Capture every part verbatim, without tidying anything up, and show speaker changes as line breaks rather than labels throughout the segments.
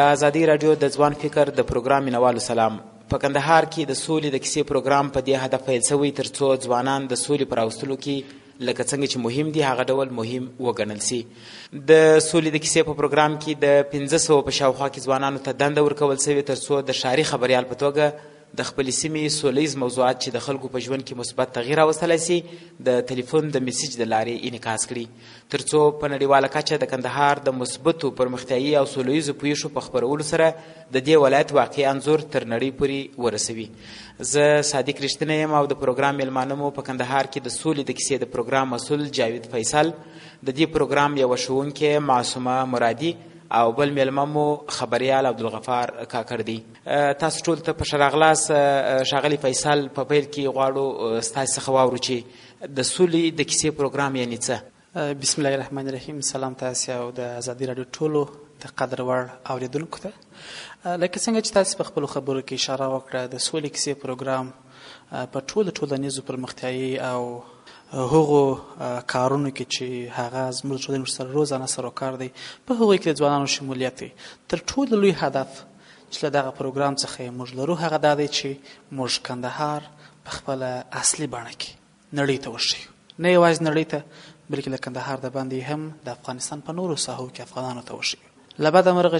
د ازادي راډیو د ځوان فکر د پروګرام مینوالو سلام. په کندهار کې د سولې د کیسې پروګرام په دې هدف پیل شوی تر څو ځوانان د سولې په راوستلو کې لکه څنګه چې مهم دي هغه ډول مهم وګڼل سي. د سولې د کیسې په پروګرام کې د پنځه سوه په شاوخوا کې ځوانانو ته دنده ورکول شوې تر څو د ښاري خبریال په توګه د خپلې سیمې سولیز موضوعات چې د خلکو په ژوند کې مثبت تغییر راوستلی سي د ټلیفون د میسیج د لارې انعکاس کړي، تر څو په نړیواله کچه د کندهار د مثبتو پرمختیایي او سولیزو پیښو په خپرولو سره د دې ولایت واقعي انځور تر نړۍ پورې ورسوي. زه صادق رښتینی یم او د پروګرام میلمانه مو په کندهار کې د سولې د کیسې د پروګرام مسؤل جاوید فیصل، د دې پروګرام یوه ښوونکې معصومه مرادي او بل میلمه مو خبریال عبدالغفار کاکړ دی. تاسو ټول ته په ښه راغلاست. ښاغلي فیصل، په پیل کې غواړو ستاسې څخه واورو چې د سولې د کیسې پروګرام یعنې څه؟
بسم الله الرحمن الرحیم. سلام تاسې او د ازادي راډیو ټولو د قدر وړ اورېدونکو ته. لکه څنګه چې تاسې په خپلو خبرو کې اشاره وکړه، د سولې کیسې پروګرام په ټولو ټولنیزو پرمختیایي او هغو کارونو کې چې هغه زموږ ټولنې ورسره روزانه سروکار دی، په هغوی کې د ځوانانو شمولیت دی. تر ټولو لوی هدف چې له دغه پروګرام څخه موږ لرو هغه دا دی چې موږ کندهار په خپله اصلي بڼه کې نړۍ ته وښیو، نه یوازې نړۍ ته بلکې له کندهار د باندې هم د افغانستان په نورو ساحو کې افغانانو ته وښیو. له بده مرغه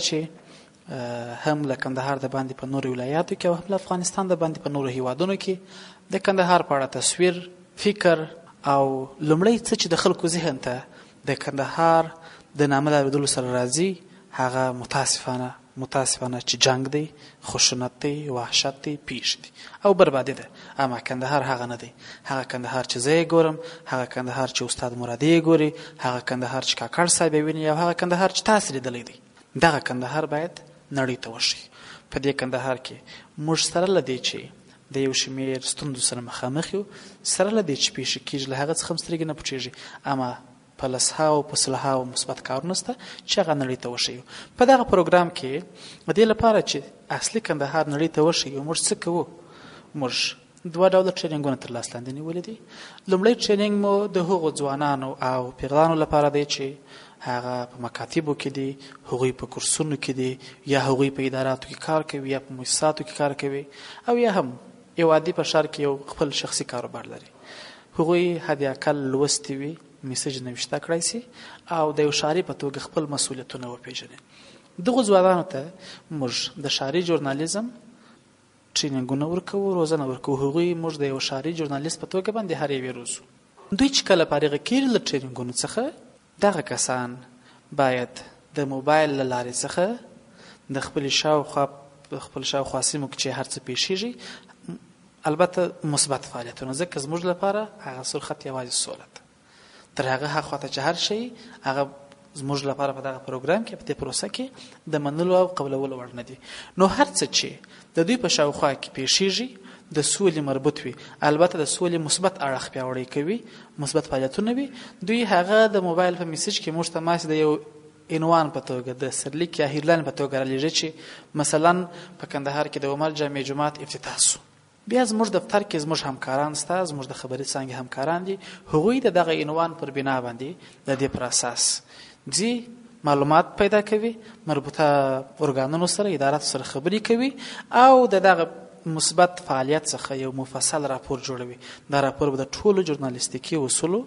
چې هم له کندهار د باندې په نورو ولایاتو کې او هم له افغانستان د باندې په نورو هیوادونو کې د کندهار په اړه تصویر، فکر او لومړی څه چې د خلکو ذهن ته د کندهار د نامه د اورېدلو سره راځي هغه متاسفانه متاسفانه چې جنگ دی، خشونت دی، وحشت دی، پیښ دی او بربادي ده. اما کندهار هغه نه دی. هغه کندهار چې زه یې ګورم، هغه کندهار چې استاد مرادي یې ګوري، هغه کندهار چې کاکړ صاحب یې ویني او هغه کندهار چې تاسې لیدلی دی، دغه کندهار باید نړۍ ته وښیي. په دې کندهار کې موږ سره له دې چې د یو شمېر ستونزو سره مخامخ یو، سره له دې چې پیښې کېږي له هغه څخه هم سترګې نه پټېږي، اما په لسهاو په سلهاو مثبت کارونه شته چې هغه نړۍ ته وښیو. په دغه پروګرام کې د دې لپاره چې اصلي کندهار نړۍ ته وښیو موږ څه کوو؟ موږ دوه ډوله ټریننګونه تر لاس لاندې نیولي دي. لومړی ټریننګ مو د هغو ځوانانو او پیغلانو لپاره دی چې هغه په مکاتبو کې دي، هغوی په کورسونو کې دي، یا هغوی په اداراتو کې کار کوي یا په مؤسساتو کې کار کوي، او یا هم یو عادي په ښار کې یو خپل شخصي کاروبار لري. هغوی حد اقل لوستي وي، میسج نوشته کړی سي او د یو ښاري په توګه خپل مسؤلیتونه وپېژني. دغو ځوانانو ته موږ د ښاري ژورنالیزم ټریننګونه ورکوو، روزنه ورکوو. هغوی موږ د یو ښاري ژورنالیست په توګه باندې هر یوې روزو. دوی چې کله فارغه کېږي له ټریننګونو څخه، دغه کسان باید د موبایل له لارې څخه د خپلې شاوخوا خپل شاوخوا سیمو کې چې هر څه پیښیږي، البته مثبت فعالیتونه، ځکه زموږ لپاره هغه سور خط یوازې سوله ده. تر هغه ها خواته چې هر شی هغه زموږ لپاره په دغه پروګرام کې په دې پروسه کې د منلو او قبولولو وړ نه دي. نو هر څه چې د دوی په شاوخوا کې پیښیږي د سولې مربوط وي، البته د سولې مثبت اړخ پیاوړی کوي، مثبت فعالیتونه وي، دوی هغه د موبایل په میسج کې موږ ته ماسې د یو عنوان په توګه د سرلیک یا هیرلاین په توګه رالیږي چې مثلا په کندهار کې د عمر جامع جومات افتتاح شو. بیا زموږ دفتر کې زموږ همکاران سته، زموږ د خبري څانګې همکاران دي، هغوی د دغه عنوان پر بنا باندې د دې پر اساس ځي معلومات پیدا کوي، مربوطه ارګانونو سره، اداراتو سره خبرې کوي او د دغه مثبت فعالیت څخه یو مفصل راپور جوړوي. دا راپور به د ټولو ژورنالیستیکي اصولو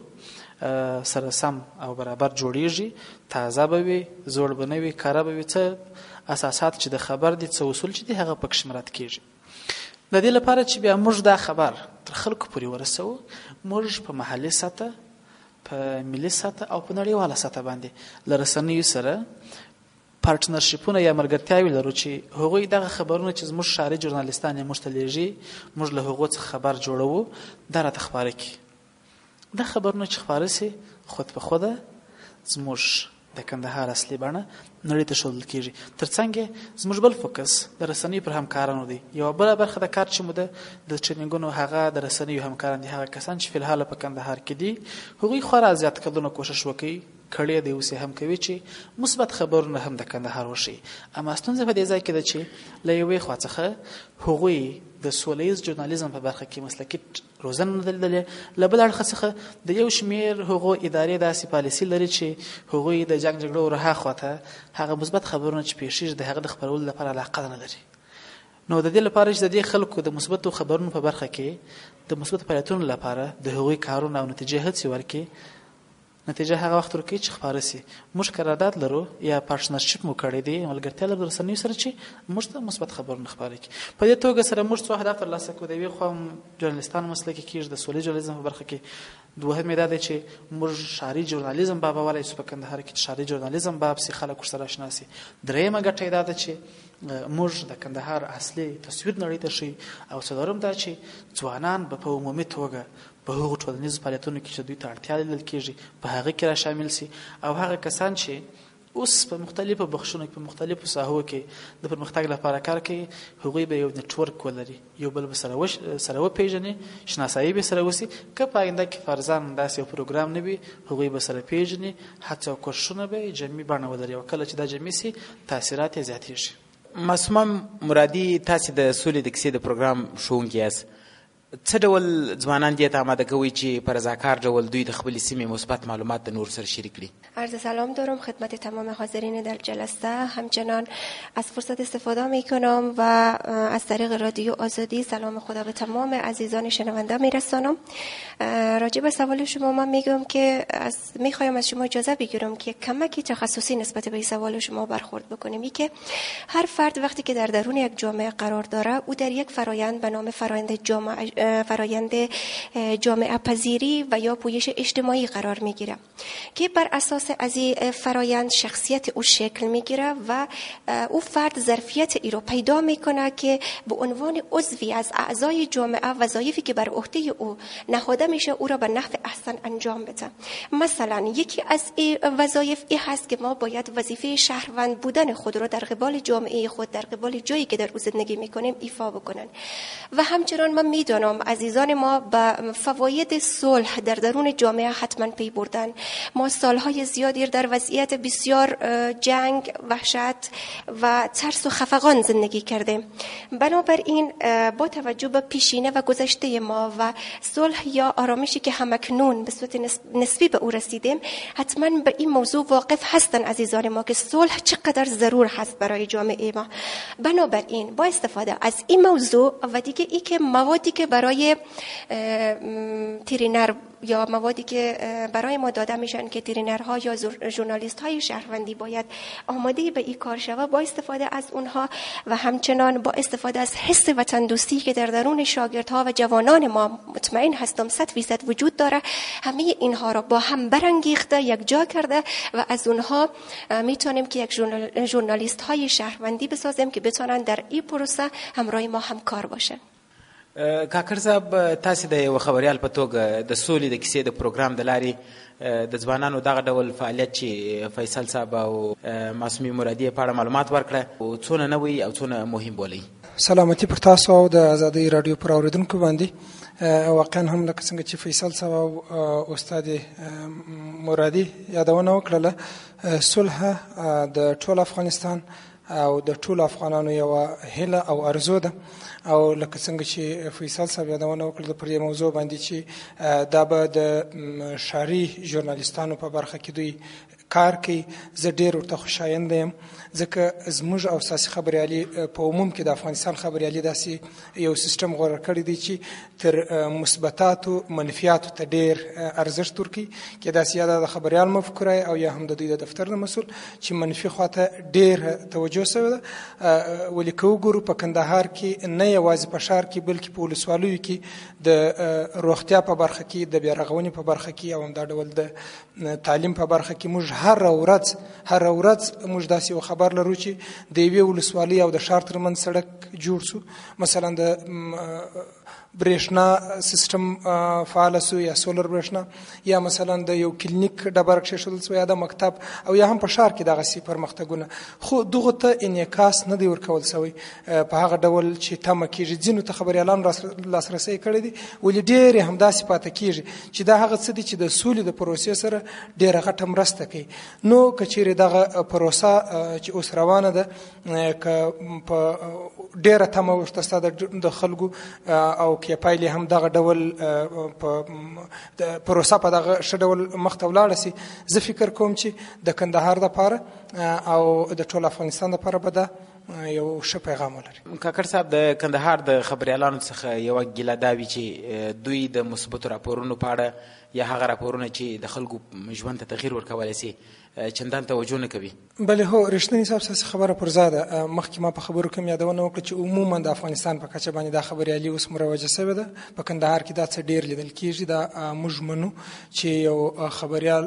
سره سم او برابر جوړیږي، تازه به وي، زوړ به نه وي، کاره به وي. څه اساسات چې د خبر دي، څه اصول چې دي، هغه پکې مراعات کېږي. د دې لپاره چې بیا موږ دا خبر تر خلکو پورې ورسوو، موږ په محلي سطح، په ملي سطح او په نړیواله سطح باندې له رسنیو سره پارټنرشیپونه یا ملګرتیاوې لرو چې هغوی دغه خبرونه چې زموږ ښاري ژورنالیستان یې موږ ته لیږي، موږ له هغو څخه خبر جوړوو، دا راته خپاره کړي. دا خبرونه چې خپاره سي خود په خوده زموږ د کندهار اصلي بڼه نړۍ ته ښودل کېږي. تر څنګ زموږ بل فوکس د رسنیو پر همکارانو دی. یوه بله برخه د کار چې مو ده د ټریننګونو هغه د رسنیو همکاران دي، هغه کسان چې فلحاله په کندهار کې دي. هغوی خورا زیات کلونه کوشش وکړي کړي دی، اوس هم کوي چې مثبت خبرونه هم د کندهار وشي. اما ستونزه په دې ځای کې ده چې له یوې خوا څخه هغوی د سولیز ژورنالیزم په برخه کې مسلکي روزنه نه دلیدلې، له بل اړخه څخه د یو شمېر هغو ادارې داسې پالیسي لري چې هغوی د جنګ جګړو ورها خواته هغه مثبت خبرونه چې پیښیږي د هغه د خپرولو لپاره علاقه نه لري. نو د دې لپاره چې د دې خلکو د مثبتو خبرونو په برخه کې د مثبت فعالیتونو لپاره د هغوی کارونه او نتیجې هڅې ورکړي، نتیجه هغه وخت ورکوي چې خپاره سي. موږ قرارداد لرو یا پارټنرشپ مو کړی دی ملګرتیا لرو رسنیو سره چې موږ ته مثبت خبرونه خپاره کړي. په دې توګه سره موږ څو اهداف ترلاسه کړو. د یوې خوا ژورنالیستانو مسلکي کېږي، د سولې ژورنالیزم په برخه کې دوهم دا دی چې موږ شعري ژورنالیزم باب ولای سو په کندهار کې شعري ژورنالیزم باب سي خلک سره آشنا سي. دریمه ګټه دا ده چې موږ د کندهار اصلي تصویر نړۍ ته شي، او څلورم دا چې ځوانان به په عمومي توګه په هغو ټولنیزو فعالیتونو کې چې دوی ته اړتیا لیدل کېږي په هغه کې را شامل سي، او هغه کسان چې اوس په مختلفو بخشونو کې په مختلفو ساحو کې د پرمختګ لپاره کار کوي هغوی به یو نیټورک ولري، یو بل به سره وش سره وپېژني، شناسایي به سره وسي. که په آینده کې فرضاً داسې یو پروګرام نه وي هغوی به سره پېژني، هڅه او کوښښونه به جمعي بڼه ولري، او کله چې دا جمعي سي تاثیرات یې زیاتېږي.
معصومه مرادي، تاسې د سولې د کیسې د پروګرام ښوونکي یاست. څه ډول ځوانان دې ته آماده کوي چې په رضاکار ډول دوی د خپلې سیمې مثبت معلومات د نور سره شریک کړي؟
عرض سلام دارم خدمت تمام حاضرین در جلسه. همچنان از فرصت استفاده می کنم و از طریق رادیو آزادی سلام خدا به تمام عزیزان شنونده می رسانم. راجع به سوال شما من میگم که از میخوایم از شما اجازه بگیرم که کمکی تخصصی نسبت به سوال شما برخورد بکنیم. این که هر فرد وقتی که در درون یک جامعه قرار داره او در یک فرایند به نام فرایند جامعه فرایند جامعه پذیری و یا پویش اجتماعی قرار میگیره که بر اساس از این فرایند شخصیت او شکل میگیره و او فرد ظرفیت ای رو پیدا میکنه که به عنوان عضوی از اعضای جامعه وظایفی که بر عهده او نهاده میشه او را به نحو احسن انجام بده. مثلا یکی از این وظایف این هست که ما باید وظیفه شهروند بودن خود را در قبال جامعه خود در قبال جایی که در او زندگی میکنیم ایفا بکنن. و همچنان من میدونم عزیزان ما به فواید صلح در درون جامعه حتما پی بردن. ما سالهای زیادی در وضعیت بسیار جنگ، وحشت و ترس و خفقان زندگی کردیم. بنابراین با توجه به پیشینه و گذشته ما و صلح یا آرامشی که همکنون به صورت نسبی به او رسیدیم، حتما به این موضوع واقف هستن عزیزان ما که صلح چقدر ضرور هست برای جامعه ما. بنابراین با استفاده از این موضوع و دیگه ای که موادی که برای ترینر یا موادی که برای ما داده میشن که ترینرها یا ژورنالیست های شهروندی باید آماده به این کار شود، با استفاده از اونها و همچنان با استفاده از حس وطن دوستی که در درون شاگردها و جوانان ما مطمئن هستم صد فیصد وجود داره، همه اینها را با هم برانگیخته یک جا کرده و از اونها میتونیم که یک ژورنالیست های شهروندی بسازیم که بتونن در این پروسه همراه ما همکار باشن.
کاکړ صاحب، تاسې د یو خبریال په توګه د سولې د کیسې د پروګرام د لارې د ځوانانو دغه ډول فعالیت چې فیصل صاحب او معصومې مرادي په اړه معلومات ورکړه څونه نوی او څونه مهم بولئ؟
سلامتی پر تاسو او د ازادۍ راډیو پر اورېدونکو باندې. واقعا هم لکه څنګه چې فیصل صاحب او استاد مرادي یادونه وکړله، صلح د ټول افغانستان او د ټول افغانانو یو هیله او ارزو ده، او لکه څنګه چې فیصل صاحب یادونه وکړه پر دې موضوع باندې چې دا به د شعري ژورنالیستانو په برخه کې دوی کار کوي. زه ډېر ورته خوشایند یم ځکه زموږ او ستاسې خبریالي په عموم کې د افغانستان خبریالي داسې یو سیستم غوره کړی دی چې تر مثبتاتو منفیاتو ته ډېر ارزښت ورکوي. کېدای سي یا د خبریال مفکوره او یا هم د دوی د دفتر د مسؤل چې منفي خواته ډېر توجه شوې ده. ولې که وګورو په کندهار کې نه یوازې په ښار کې بلکې په ولسوالیو کې د روغتیا په برخه کې، د بیا رغونې په برخه کې او همدا ډول د تعلیم په برخه کې موږ هر ورځ هر ورځ موږ داسې یو خبر لرو چې د یوې ولسوالۍ او د ښار ترمنځ سړک جوړ شو، مثلا د برېښنا سیستم فعال شو یا سولر برېښنا، یا مثلا د یو کلینیک ډبره کېښودل شو، یا د مکتب، او یا هم په ښار کې دغسې پرمختګونه. خو دغو ته انعکاس نه دی ورکول شوی په هغه ډول چې تمه کېږي. ځینو ته خبریالانو لاسرسی کړی دی، ولې ډېر یې همداسې پاتې کېږي چې دا هغه څه دي چې د سولې د پروسې سره ډېره غټه مرسته کوي. نو که چیرې دغه پروسه چې اوس روانه ده که په ډېره تمه ورته ستا د خلکو او کې پایلې هم دغه ډول په پروسه په دغه ښه ډول مخته ولاړه سي، زه فکر کوم چې د کندهار دپاره او د ټول افغانستان دپاره به دا یو ښه پیغام ولري.
کاکړ صاحب، د کندهار د خبریالانو څخه یوه ګیله دا وي چې دوی د مثبتو راپورونو په اړه یا هغه راپورونه چې د خلکو ژوند ته تغییر ورکولی سي چندان توجه نه کوي.
بله هو، رښتینی صاحب ستاسې خبره پر ځای ده. مخکې ما په خبرو کې هم یادونه وکړه چې عموما د افغانستان په کچه باندې دا خبریالي اوس مروجه شوې ده. په کندهار کې دا څه ډېر لیدل کېږي. دا موږ منو چې یو خبریال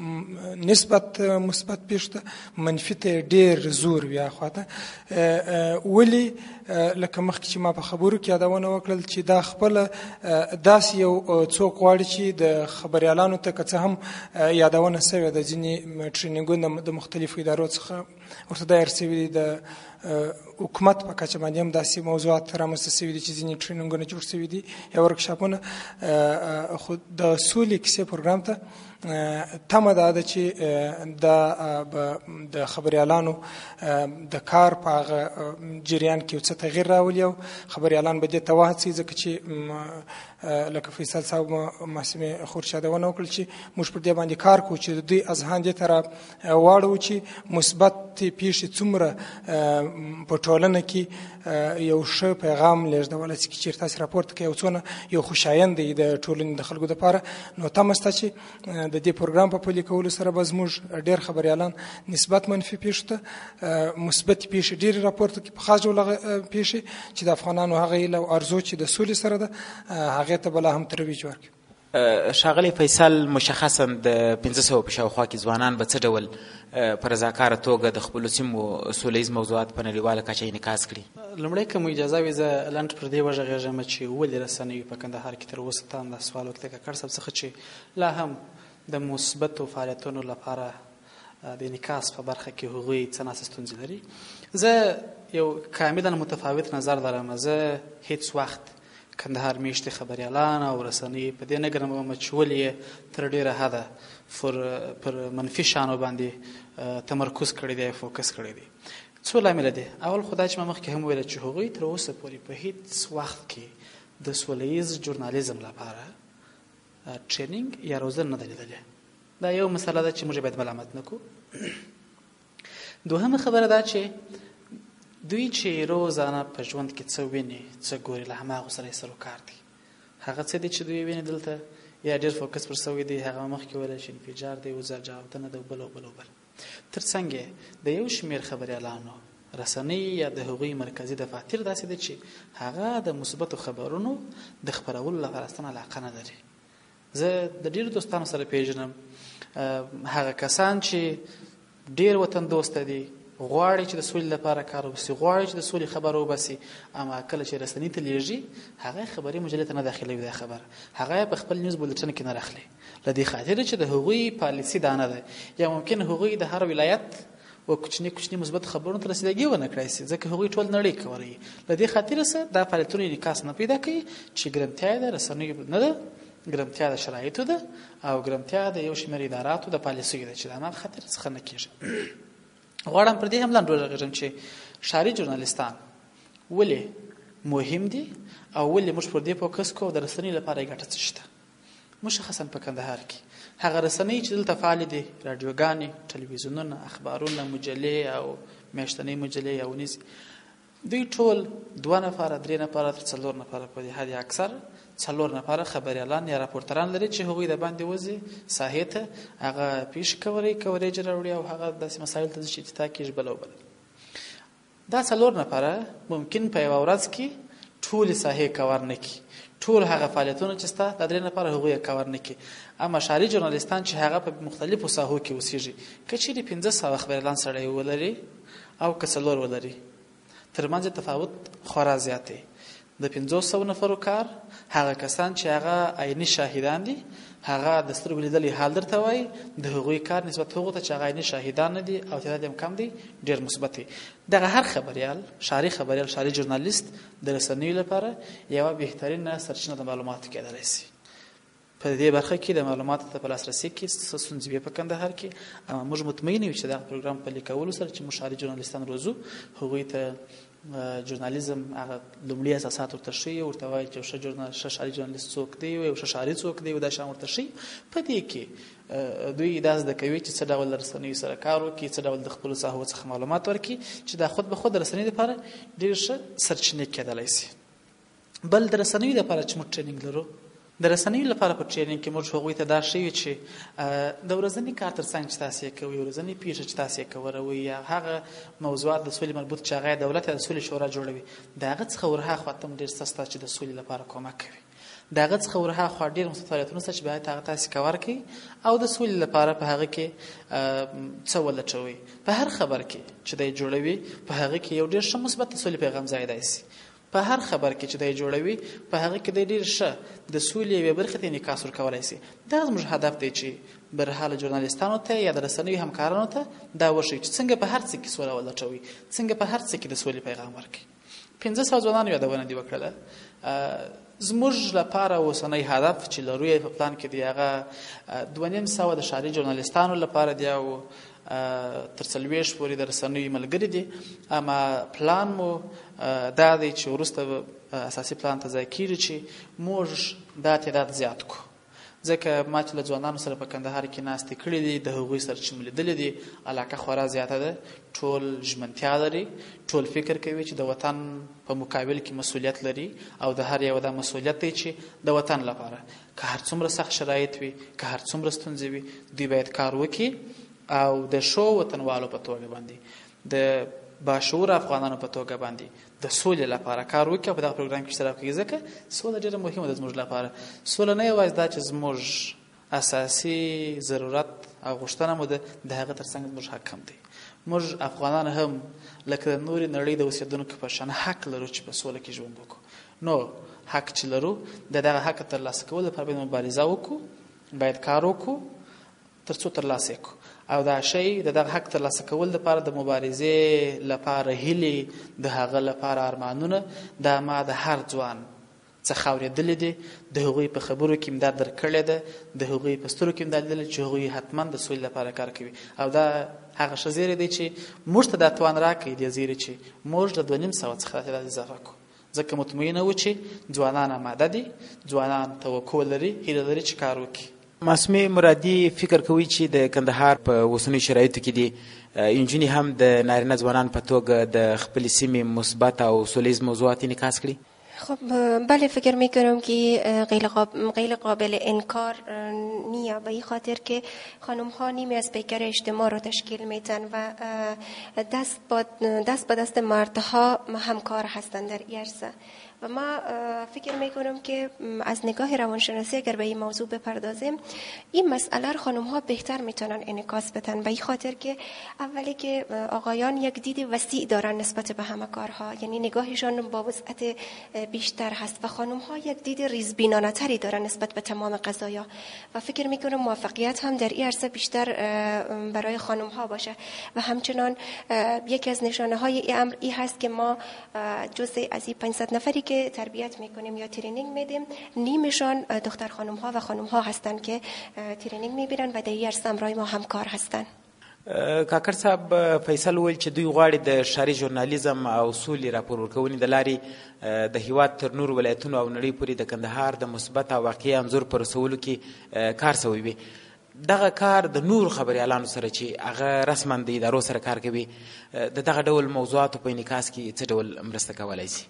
نسبت مثبت پېښ ته، منفي ته ډېر زور وي اخواته. ولې لکه مخکې چې ما په خبرو کې یادونه وکړل چې دا خپله داسې یو څوک غواړي چې د خبریالانو ته که څه هم یادونه شوې ده، ځینې ټرینینګونه د مختلفو ادارو څخه ورته دایر شوي دي، د حکومت په کچه باندې هم داسې موضوعات رامنځته شوي دي چې ځینې ټرینینګونه جوړ شوي دي یا ورکشاپونه. خو د سولې کیسې پروګرام ته تمه دا ده چې دا به د خبریالانو د کار په هغه جریان کې یو څه تغییر راولي او خبریالان به دې ته وهڅوي، ځکه چې لکه فیصل صاحب محسمې خورش یادونه وکړل چې موږ پر دې باندې کار کوو چې دوی اذهان دې ته را واړوو چې مثبت پیښې څومره په ټولنه کې یو ښه پیغام لېږدولی شي. چې چېرې تاسې راپورته کوئ یو څونه یو خوشایند دی د ټولنې د خلکو دپاره، نو تمه شته چې د دې پروګرام په پلي کولو سره به زموږ ډېر خبریالان نسبت منفي پیښو ته مثبتې پیښې ډېرې راپورته کړي، په خاص ډول هغه پیښې چې د افغانانو هغه هیله او ارزو چې د سولې سره ده هغې ته به لا هم ترویج ورکړي.
ښاغلی فیصل، مشخصا د پنځه سوه په شاوخوا کې ځوانان به څه ډول په رضاکاره توګه د خپلو سیمو سوله ییز موضوعات په نړیواله کچه انعکاس کړي؟
لومړی که مو اجازه وي زه لنډ پر دې وغږېږم چې ولې رسنیو په کندهار کې تر اوسه تا هم دا سوال وکړی کاکړ صاحب څخه چې لا هم د مثبتو فعالیتونو لپاره د انعکاس په برخه کې هغوی څه ناڅه ستونزې لري. زه یو کاملا متفاوت نظر لرم. زه هیڅ وخت کندهار میشتې خبریالان او رسنۍ په دې نه ګڼم چې ولې تر ډېره حده پر منفي شیانو باندې تمرکز کړی دی، فوکس کړی دی. څو لامله دي. اول خو دا چې ما مخکې هم ویله چې هغوی تر اوسه پورې په هیڅ وخت کې د سوله ییز ژورنالیزم لپاره ټرینینګ یا روزنه نه ده لیدلې. دا یو مسله ده چې موږ باید ملامت نه کړو. دوهمه خبره دا چې دوی چې روزانه په ژوند کې څه ویني، څه ګوري، له هماغو سره یې سر و کار دی. هغه څه دی چې دوی ویني دلته یا ډېر فوکس پر سوی دی، هغه مخکې ویلی چې انفجار دی، وزر چاودنه ده، بل او بل او بل. تر څنګ د یو شمېر خبریالانو رسنۍ یا د هغوی مرکزي دفاتر داسې دی چې هغه د مثبتو خبرونو د خپرولو لپاره اصلا علاقه نه لري. زه د ډېرو دوستانو سره پیژنم هغه کسان چې ډېر وطن دوسته دي، غواړي چې د سولې لپاره کار وباسي، غواړي چې د سولې خبر وباسي، اما کله چې رسنۍ ته لیږي هغه خبري مجلې ته نه داخلوي. دا خبر هغه په خپل نیوز بولټن کې نه راخلي، له دې خاطر چې د هغوی پالیسي دا نه ده، یا ممکن هغوی د هر ولایت و کوچني کوچني مثبت خبرونو ته رسیدګي ونه کړی شي، ځکه هغوی ټول نړۍ کوي. له دې خاطر سره دا فعالیتونه انعکاس نه پیدا کوي چې ګرمتیا د رسنیو نه ده، ګرمتیا د شرایطو ده او ګرمتیا د یو شمېر اداراتو د پالیسیو ده چې د هماغه خاطر څخه نه کېږي. غواړم پر دې هم لنډ وغږېږم چې ښاري ژورنالستان ولې مهم دي او ولې موږ پر دې فوکس کوو، د رسنۍ لپاره یې ګټه څه شته. مشخصا په کندهار کې هغه رسنۍ چې دلته فعالې دي، راډیوګانې، ټلویزیونونه، اخبارونه، مجلې او میاشتنۍ مجلې یا ونیزې، دوی ټول دوه نفره، درې نفره تر څلور نفره په دې حد اکثر څلور نفره خبریالان یا راپورټران لري چې هغوی د باندې وځي ساحې ته، هغه پیش کوي کوریج راوړي او هغه داسې مسایل ته چې افتتاح کېږي بل او بل. دا څلور نفره ممکن په یوه ورځ کې ټولې ساحې کور نه کړي، ټول هغه فعالیتونه چې ستا د درې لپاره هغوی یې کور نه کړي. اما ښاري ژورنالیستان چې هغه په مختلفو ساحو کې اوسېږي، که چیرې پنځه سوه خبریالان سړی ولري او که څلور ولري، ترمنځ تفاوت خورا زیات دی. د پنځو سوو نفرو کار، هغه کسان چې هغه عیني شاهدان دي، هغه د سترګو لیدلي حال درته وایي، د هغوی کار نسبت هغو ته چې هغه عیني شاهدان نه دي او تعداد هم کم دی، ډېر مثبت دی. دغه هر خبریال، ښاري خبریال، ښاري ژورنالیست د رسنیو لپاره یوه بهترینه سرچینه د معلوماتو کېدلی شي. په دې برخه کې د معلوماتو ته په لاسرسي کې څه ستونزې وي په کندهار کې، اما موږ مطمئن یو چې دغه پروګرام په پلي کولو سره چې موږ ښاري ژورنالیستان روزو، هغوی ته ژورنالیزم هغه لومړي اساسات ورته ښیي، ورته وایي چې یو ښه ژورنال ښه ښاري ژورنالیست څوک دی، یو ښه ښاري څوک دی، دا شیان ورته ښیي. په دې کې دوی دا زده کوي چې څه ډول د رسنیو سره کار وکړي، څه ډول د خپلو ساحو څخه معلومات ورکړي، چې دا خود به خود د رسنیو لپاره ډېر ښه سرچینې کېدلی شي. بل د رسنیو لپاره چې موږ ټرینینګ لرو، د رسنیو لپاره په ټرینینګ کې موږ هغوی ته دا ښیو چې د ورځني کار تر څنګ چې تاسې یې کوئ، ورځنۍ پیښه چې تاسې یې کوروئ، یا هغه موضوعات د سولې مربوط چې هغه دولت یا د سولې شورا جوړوي، د هغه څخه ورهاخوا تم ډېر څه شته چې د سولې لپاره کومک کوي. د هغه څخه ورهاخوا ډېر مثبت فعالیتونه شته چې باید هغه تاسې کور کړئ او د سولې لپاره په هغه کې څه ولټوئ. په هر خبر کې چې دی جوړوي، په هغه کې یو ډېر ښه مثبت د سولې پیغام ځایدای شي. په هر خبر کې چې دی جوړوي، په هغه کې دی ډېر ښه د سولې یوې برخې ته انعکاس ورکولی شي. دا زموږ هدف دی چې برحاله ژورنالیستانو ته یا د رسنیو همکارانو ته دا وښیي چې څنګه په هر څه کې سوله ولټوي، څنګه په هر څه کې د سولې پیغام ورکړي. پنځه سوه ځوانانو یادونه دې وکړله. زموږ لپاره اوسنی هدف چې لرو یې په پلان کې دی، هغه دوه نیم سوه د ښاري ژورنالیستانو لپاره دی او تر څلوېښت پورې د رسنیو ملګري دي. اما پلان مو دا دی چې وروسته اساسي پلان ته ځای کېږي چې موږ دا تعداد زیات کړو، ځکه ما چې له ځوانانو سره په کندهار کې ناستې کړې دي، د هغوی سره چې مو لیدلې دي، علاقه خورا زیاته ده. ټول ژمنتیا لري، ټول فکر کوي چې د وطن په مقابل کې مسؤلیت لري او د هر یو دا مسؤلیت دی چې د وطن لپاره که هر څومره سخت شرایط وي، که هر څومره ستونزې وي، دوی باید کار وکړي او د ښو وطنوالو په توګه باندې، د باشعور افغانانو په توګه باندې د سولې لپاره کار وکړي او په دغه پروګرام کې اشتراک وکړي، ځکه سوله ډېره مهمه ده زموږ لپاره. سوله نه یوازې دا چې زموږ اساسي ضرورت او غوښتنه مو ده، د هغه تر څنګ زموږ حق هم دی. موږ افغانان هم لکه د نورې نړۍ د اوسېدونکو په شان حق لرو چې په سوله کې ژوند وکړو. نو حق چې لرو، د دغه حق ترلاسه کولو لپاره باید مبارزه وکړو، باید کار وکړو تر څو ترلاسه یې کړو. او دا شی د دغه حق ترلاسه کول لپاره د مبارزې لپاره هیلې، د هغه لپاره ارمانونه، دا ما د هر ځوان څخه اورېدلې دي، د هغوی په خبرو کې مې دا درکړې ده، د هغوی په سترګو کې مې دا لیدلې چې هغوی حتما د سولې لپاره کار کوي. او دا هغه ښه زیری دی چې موږ ته دا توان راکوي، دې زیری چې موږ له دوه نیم سوه څخه دا تعداد اضافه کړو، ځکه مطمئنه وو چې ځوانان آماده دي، ځوانان توقع لري، هیله لري چې کار وکړي.
معصومې مرادي فکر کوي چې د کندهار په اوسنیو شرایطو کې دي نجونې هم د نارینه ځوانان په توګه د خپلې سیمې مثبت او سولیز موضوعات انعکاس کړي.
خب بله فکر میکنم که غیر قابل, غیر قابل انکار نیه، به این خاطر که خانم ها نیمی از پیکر اجتماع رو تشکیل میتن و دست با دست, با دست مردها همکار هستند در عرصه. و ما فکر میکنم که از نگاه روانشناسی اگر به این موضوع بپردازیم، این مسئله رو خانم ها بهتر میتونن انعکاس بدن، به این خاطر که اولی که آقایان یک دید وسیع دارن نسبت به همه کارها، یعنی نگاهشان با وسعت بیشتر هست و خانم ها یک دید ریزبینانه تری دارن نسبت به تمام قضایا و فکر میکنم موفقیت هم در این عرصه بیشتر برای خانم ها باشه. و همچنان یکی از نشانه های این امر این هست که ما جزء از این پانصد نفری که تربیت میکنیم یا ترینینگ میدیم، نیمشان دختر خانم ها و خانم ها هستن که ترینینگ میبینن و در این عرصه همراه ما همکار هستن.
کاکړ صاحب فیصل وویل چې دوی غواړي د ښاري ژورنالیزم او سولې راپور ورکونې د لارې د هیواد تر نورو ولایتونو او نړۍ پورې د کندهار د مثبت او واقعي انځور په رسولو کې کار سوی وي. دغه کار د نورو خبریالانو سره چې هغه رسما د ادارو سره کار کوي، د دغه ډول موضوعاتو په انعکاس کې څه ډول مرسته کولی شي؟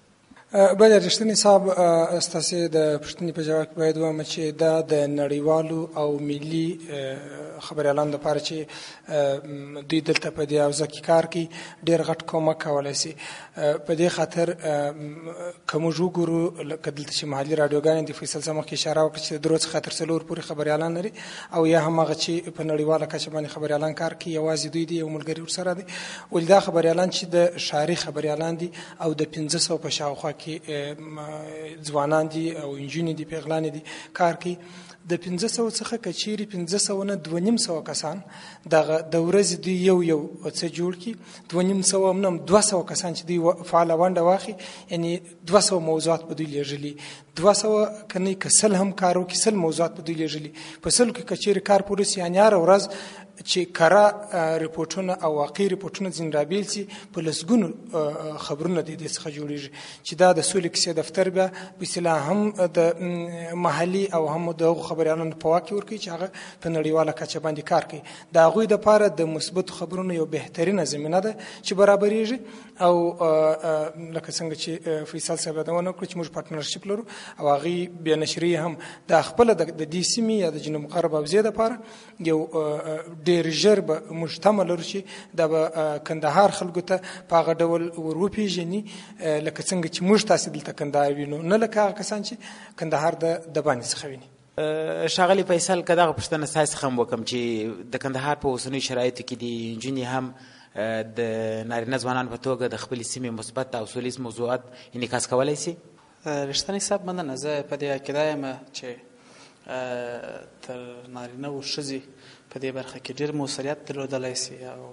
بله رښتینی صاحب ستاسې د پوښتنې په جواب کې باید ووایم چې دا د نړیوالو او ملي خبریالانو لپاره چې دوی دلته په دې حوزه کې کار کوي ډېر غټ کومک کولی شي. په دې خاطر که موږ وګورو لکه دلته چې محلي راډیوګانې د فیصل صاحب مخکې اشاره وکړه چې د درو څخه تر څلور پورې خبریالان لري او یا هم هغه چې په نړیواله کچه باندې خبریالان کار کوي یوازې دوی دي یو ملګري ورسره دی. ولې دا خبریالان چې د ښاري خبریالان دي او د پنځه سوه په شاوخوا کې ځوانان دي او نجونې دي پیغلانې دي کار کوي. د پنځه سوه څخه که چیرې پنځه سوه نه دوه نیم سوه کسان دغه د ورځې دوی یو یو څه جوړ کړي، دوه نیم سوه هم نه دوه سوه کسان چې دوی فعاله ونډه واخلي، یعنې دوه سوه موضوعات به دوی لیږلي، دوه سوه که نه که سل هم کار وکړي سل موضوعات به دوی لیږلي. په سلو کې که چیرې کار پوره سي یعنې هره ورځ چې کره ریپورټونه او واقعي ریپورټونه ځینې رابیل سي په لسګونو خبرونه د دې څخه جوړېږي چې دا د سولې کیسې دفتر بیا په اصطلاح هم د محلي او هم د هغو خبریالانو په واک کې ورکوي چې هغه په نړیواله کچه باندې کار کوي. د هغوی دپاره د مثبتو خبرونو یو بهترینه زمینه ده چې برابرېږي او لکه څنګه چې فیصل صاحب یادونه وکړه چې موږ پارټنرشپ لرو او هغوی بیا نشري هم د خپله د دې سیمې یا د جنوب غرب حوزې دپاره یو ډېر ژر به موږ تمه لرو چې دا به کندهار خلکو ته په هغه ډول ور وپېژني لکه څنګه چې موږ تاسې دلته کندهار وینو، نه لکه هغه کسان چې کندهار د باندې څخه ویني.
ښاغلی فیصل که دغه پوښتنه ستاسې څخه هم وکړم چې د کندهار په اوسنیو شرایطو کې دي نجونې هم د نارینه ځوانانو په توګه د خپلې سیمې مثبت او سولیز موضوعات انعکاس کولی شي؟
رښتینی صاحب مننه. زه په دې عقیده یم چې تر نارینه و ښځې په دې برخه کې ډېر موثریت درلودلی سي او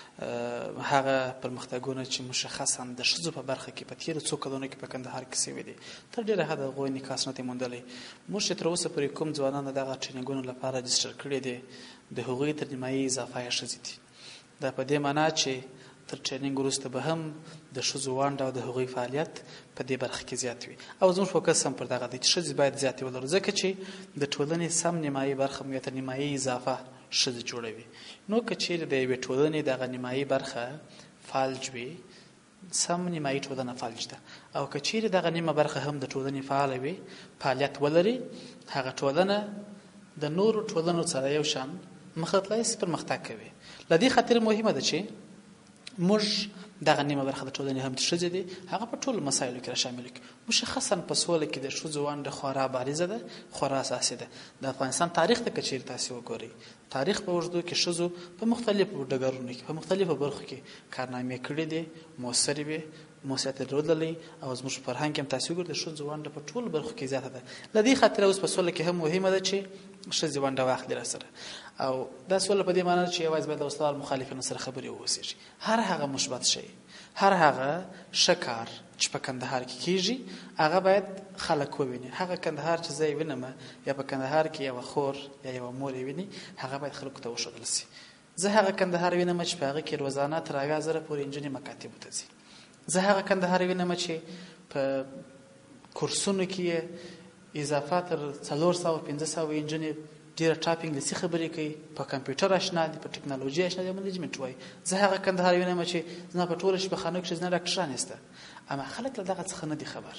هغه پرمختګونه چې مشخصا د ښځو په برخه کې په تېرو څو کلونو کې په کندهار کې سوي دي تر ډېره حده هغوی انعکاس نه دی موندلی. موږ چې تر اوسه پورې کوم ځوانان د دغه ټرېننګونو لپاره رجسټر کړي دي د هغوی تر نیمایي اضافه یې ښځې دي. دا په دې معنا چې تر ټرېننګ وروسته به هم د ښځو ونډه او د هغوی فعالیت په دې برخه کې زیات وي او زموږ فوکس هم پر دغه دی چې ښځې باید زیاتې ولرو ځکه چې د ټولنې سم نیمایي برخه یا تر نیمایي اضافه ښځې جوړوي. نو که چیرې د یوې ټولنې دغه نیمایي برخه فالج وي سم نیمایي ټولنه فالج ده او که چیرې دغه نیمه برخه هم د ټولنې فعاله وي فعالیت ولري هغه ټولنه د نورو ټولنو سره یو شان مخ ته تللی پرمختګ کوي. له دې خاطر مهمه ده چې موږ دغه نیمه برخه د ټولنې هم چې ښځې دي هغه په ټولو مسایلو کې را شامل کړي. مشخصا په سوله کې د ښځو ونډه خورا بارزه ده، خورا اساسي ده. د افغانستان تاریخ ته که چیرې تاسې وګورئ تاریخ په اوږدو کې ښځو په مختلفو ډګرونو کې په مختلفو برخو کې کارنامې کړي دي، مؤثرې وې، موثریت درلودلی او زموږ فرهنګ کې هم تاسې وګورئ د ښځو ونډه په ټولو برخو کې زیاته ده. له دې خاطره اوس په سوله کې هم مهمه ده چې ښځې ونډه واخلي راسره او دا سوله په دې معنی چې یوازې باید د وسله مخالفینو سره خبرې ووسېږي. هر هغه مثبت شی هر هغه ښه کار چې په کندهار کې کیږي هغه باید خلک وویني. هغه کندهار چې زه یې وینم یا په کندهار کې یوه خور یا یوه مور یې ویني هغه باید خلکو ته وښودل سي. زه هغه کندهار وینم چې په هغه کې روزانه تر اویا زره پورې نجونې مکاتبو ته ځي. زه هغه کندهار وینم چې په کورسونو کې اضافه تر څلور سوه پنځه سوه نجونې ډېره ټاپینګ لسي خبرې کوي، په کمپیوټر اشنا دي، په ټکنالوژي اشنا دي، منیجمنټ وایي. زه هغه کندهار وینم چې زما په ټوله شپه خانه کښې زما ډاکټران نشته اما خلک له دغه څخه نه دي خبر.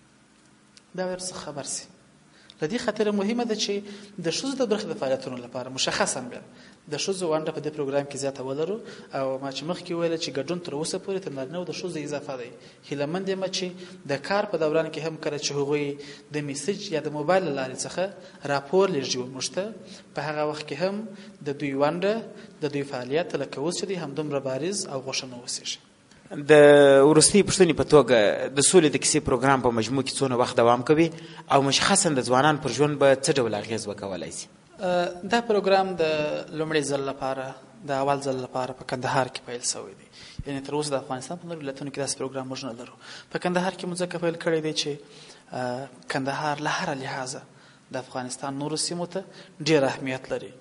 دا باید ورڅخه خبر سي. له دې خاطره مهمه ده چې د ښځو د برخې د فعالیتونو لپاره مشخصا بیا د ښځو ونډه په دې پروګرام کې زیاته ولرو او ما چې مخکې ویله چې ګډون تر اوسه پورې تر نارینهو د ښځو اضافه دی. هیلهمند یم چې د کار په دوران کې هم کله چې هغوی د میسج یا د موبایل له لارې څخه راپور لېږي موږ ته په هغه وخت کې هم د دوی ونډه د دوی فعالیت لکه اوس چې دی همدومره بارز او غوښنه اوسېږي.
د وروستۍ پوښتنې په توګه د سولې د کیسې پروګرام په مجموع کې څونه وخت دوام کوي او مشخصا د ځوانانو پر ژوند به څه ډول اغېز وکولی شي؟
دا پروګرام د لومړي ځل لپاره د اول ځل لپاره په کندهار کې پیل شوی دی. یعنې تر اوسه د افغانستان په نورو ولایتونو کې داسې پروګرام موږ نه لرو. په کندهار کې مو ځکه پیل کړی دی چې کندهار له هره لحاظه د افغانستان نورو سیمو ته ډېر اهمیت لري.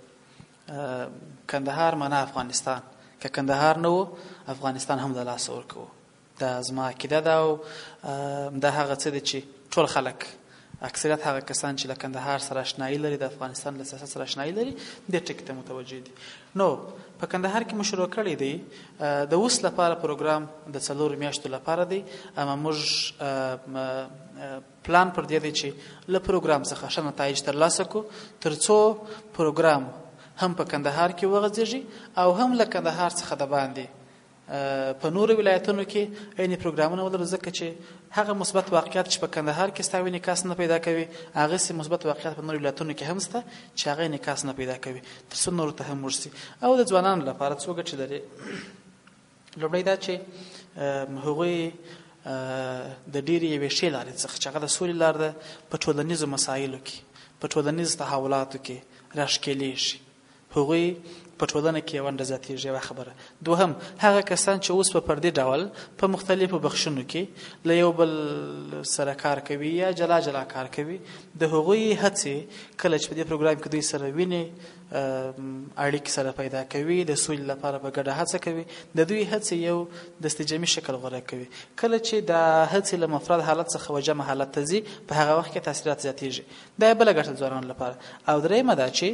کندهار معنا افغانستان، که کندهار نه و افغانستان هم د لاسه ورکوو. دا زما عقیده ده او دا هغه څه دی چې ټول خلک اکثریت هغه کسان چې له کندهار سره اشنایي لري، د افغانستان له سیاست سره اشنایي لري، دې ټکي ته متوجه دي. نو په کندهار کې مو شروع کړی دی د اوس لپاره پروګرام د څلورو میاشتو لپاره دی، اما موږ پلان پر دې دی چې له پروګرام څخه ښه نتایج ترلاسه کړو تر څو پروګرام هم په کندهار کې وغځېږي او هم له کندهار څخه د باندې په نورو ولایتونو کې عیني پروګرامونه ولرو، ځکه چې هغه مثبت واقعیت چې په کندهار کې ستا انعکاس نه پیدا کوي، هغسې مثبت واقعیت په نورو ولایتونو کې هم شته چې هغه انعکاس نه پیدا کوي، تر څو نورو ته هم ورسي. او د ځوانانو لپاره څو ګټې لري. لومړی دا چې هغوی د ډېرې یوې ښې لارې څخه چې هغه د سولې لار ده په ټولنیزو مسایلو کې، په ټولنیزو تحولاتو کې راښکېلېږي، هغوی په ټولنه کې یو انډه زیاتېږي. یوه خبره. دوهم، هغه کسان چې اوس په پردي ډول په مختلفو بخشونو کې له یو بل سره کار کوي یا جلا جلا کار کوي، د هغوی هڅې کله چې په دې پروګرام کې دوی سره ویني، اړیکې سره پیدا کوي، د سولې لپاره په ګډه هڅه کوي، د دوی هڅې یو دستجمعي شکل غوره کوي. کله چې د هڅې له مفرد حالت څخه وجمع حالت ته ځي، په هغه وخت کې تاثیرات زیاتېږي. دا یې بله ګټه ځوانانو لپاره. او درېیمه دا چې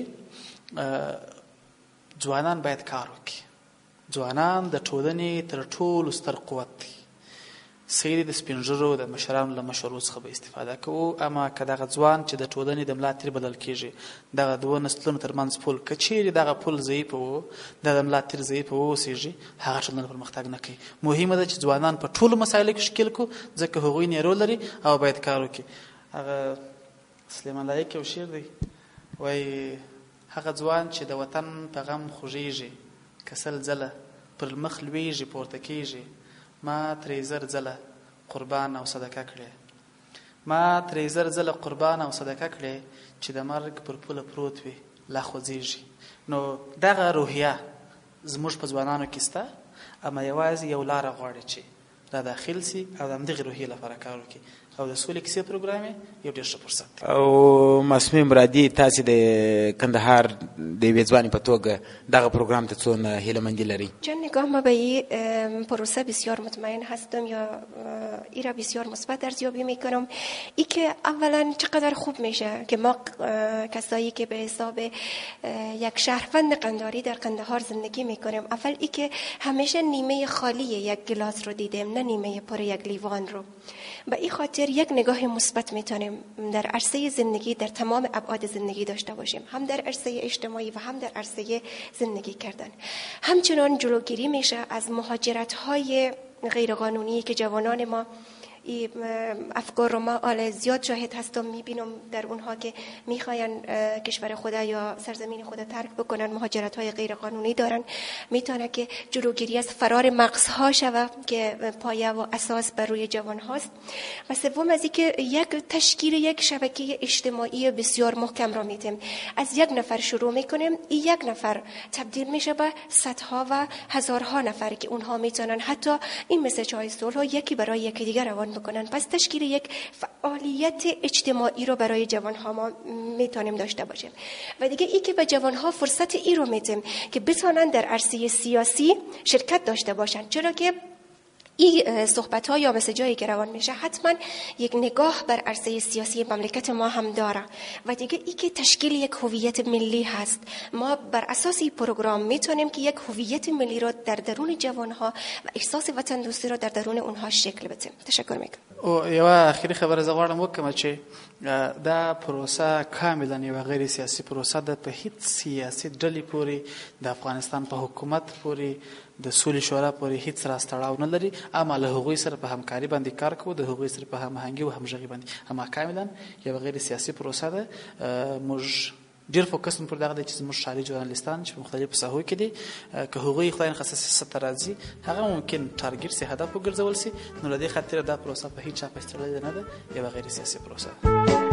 ځوانان باید کار وکړي. ځوانان د ټولنې تر ټولو ستر قوت دی. صحیح د سپین ږیرو د مشرانو له مشورو څخه به استفاده کوو، اما که دغه ځوان چې د ټولنې د ملا تیر بلل کېږي، دغه دوه نسلونو ترمنځ پل که چیرې دغه پل ضعیف و، د ملا تیر ضعیف واوسېږي، هغه ټولنه پرمختګ نه کوي. مهمه ده چې ځوانان په ټولو مسایلو کې ښکېل کړو، ځکه هغوی نیرو لري او باید کار وکړي. هغه سلیمان لایق یو شعر دی، وایي هغه ځوان چې د وطن په غم خوږېږي، که سل ځله پر مخ لویږي پورته کېږي، ما ترې زر ځله قربان او صدقه کړې، ما ترې زر ځله قربان او صدقه کړې، چې د مرګ پر پوله پروت وي لا خوځېږي. نو دغه روحیه زموږ په ځوانانو کې شته، اما یوازې یو لاره غواړي چې را داخل سي او د همدغې روحیې لپاره کار وکړي. او د سولې کیسې پروګرام یو ډېر ښه فرصت دی.
او معصومې مرادي، تاسې د کندهار د یوې ځوانې په توګه دغه پروګرام ته څونه هیله‌مندي لري؟
جان نگاه ما به این پروسه بسیار مطمئن هستم یا این را بسیار مثبت ارزیابی میکنم. ای که اولا چقدر خوب میشه که ما کسایی که به حساب یک شهروند قندهاری در قندهار زندگی میکنیم، اول ای که همیشه نیمه خالی یک گلاس رو دیدیم، نه نیمه پر یک لیوان رو. به این خاطر یک نگاه مثبت میتونیم در عرصه زندگی، در تمام ابعاد زندگی داشته باشیم، هم در عرصه اجتماعی و هم در عرصه زندگی کردن. همچنان جلوگیری میشه از مهاجرت های غیرقانونی که جوانان ما افکار رو ما آل زیاد شاهد هستم، میبینم در اونها که میخواین کشور خود یا سرزمین خود ترک بکنن، مهاجرت های غیر قانونی دارن، میتونه که جلوگیری از فرار مغزها شود که پایه و اساس بر روی جوان هاست. و سوم از اینکه یک تشکیل یک شبکه اجتماعی بسیار محکم را میتیم. از یک نفر شروع میکنیم، این یک نفر تبدیل میشه به صدها و هزارها نفر که اونها میتونن حتی این مسیج های صلح یکی برای یکی دیگر روان بکنن. پس تشکیل یک فعالیت اجتماعی رو برای جوانها ما میتونیم داشته باشیم. و دیگه ای که به جوانها فرصت ای رو میدیم که بتونن در عرصه سیاسی شرکت داشته باشن، چرا که این صحبت ها یا مسیجایی که روان میشه حتما یک نگاه بر عرصه سیاسی مملکت ما هم داره. و دیگه ای که تشکیل یک هویت ملی هست، ما بر اساس این پروگرام میتونیم که یک هویت ملی رو در درون جوان ها و احساس وطن دوستی رو در درون اونها شکل بدیم. تشکر میکنم.
او یو اخیری خبر زه غواړم وکړم چې دا پروسه کاملا یو غیر سیاسي پروسه ده، په هیڅ سیاسي ډلې پورې د افغانستان په حکومت پورې د سولې شورا پورې هیڅ راستړاو نه لري، اما له هغوی سره په همکاري باندې کار کوو، د هغوی سره په هماهنګي او همغږي باندې، اما کاملا یو غیر سیاسي پروسه ده. موږ ډیر فوکس پر دغه د چې زموږ ښاري ژورنالیستان چې په مختلفو ساحو کې دي، که هغوی خدای نخواسته سیاست ته راځي، هغه ممکن ټارګټ سي، هدف وګرځول سي، نو له دې خاطر دا پروسه په هیڅ چا پسې تړلې نه ده، یوه غیر سیاسي پروسه ده.